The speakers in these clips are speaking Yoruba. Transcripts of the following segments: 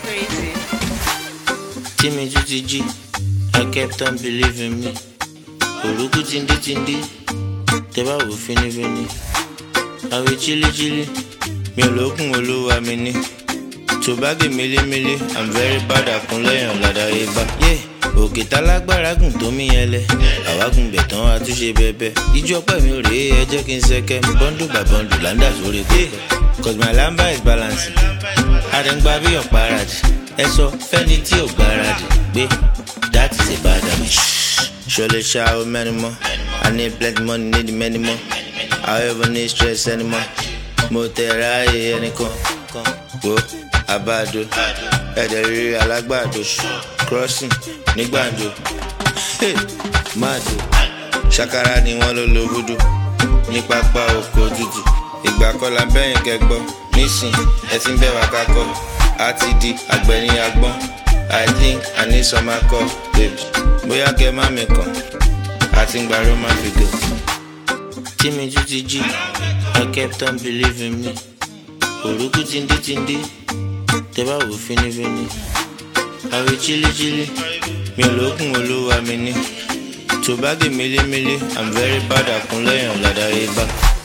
crazy. Timmy G, I kept on believing me. Oluku tindi, teba wo fini. Awe chili, mi olokun olowa mi ni. Tobage mele, I'm very bad at kunleyan lada eba. Yeah, òkè tálágbára gùn tó mi yẹlẹ. Àwa gùn bẹ̀tán àtúnṣe bẹ́bẹ́. Ijó ọpẹ́ mi ò rèé, ẹ jẹ́ kí n sẹ́kẹ́. Bundle by bundle, láńdà sórí pé. Cause my lamba is balancing. Àdẹ̀ngbà bí ọ̀paradì. Ẹ sọ fẹ́ni tí ò gbáradì. Gbé, that is a bad damage. Surely shower many more. I need plenty money, need many more. I ever need stress anymore. Mo tẹ̀ra ayé ẹnìkan. Wo abado. Ẹ̀jẹ̀ rírí alágbàdo. Crossing ní gbàǹjo. Hey, máàdù. Ṣàkàrà ni wọ́n ló lo voodoo. Ní pápá oko tútù. Ìgbà kọ́lá bẹ́yìn kẹgbọ́. Nísìn ẹ̀sìn bẹ́ẹ̀ wá kákọ́. A ti di àgbẹ̀ ní agbọ́n. I think I need some alcohol, baby. Bóyá kẹ́ má mi kàn. Àti ń gbàrú má fi gò. Timmy G, I kept on believing me. Oluku tindi, teba wo fini. Awe chili, mi olokun olowa mi ni. Tobage mele, I'm very bad at kunleyan lada eba.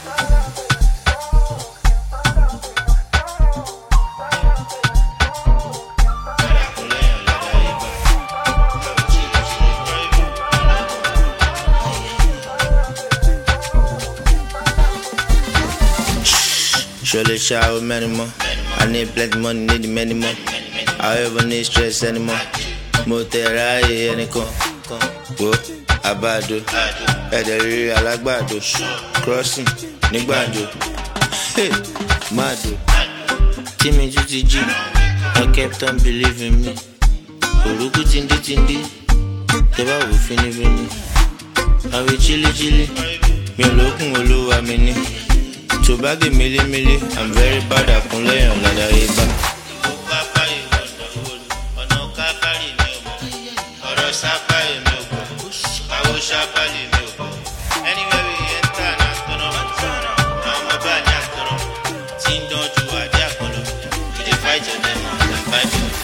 Surely shower many more. I need plenty money, need many more. I ever need stress anymore. Mo tẹ̀ra ayé ẹnìkan. Wo abado. Ẹ̀jẹ̀ rírí alágbàdo. Crossing ní gbàǹjo. Hey, máàdù. Timmy G, I kept on believing me. Oluku tindi, teba wo fini. Awe chili, mi olokun olowa mi ni. Tobage mele, I'm very bad at kunleyan lada eba. Anywhere we enter, I'm a bad. Team don't do a jack. We fight your demons and fight your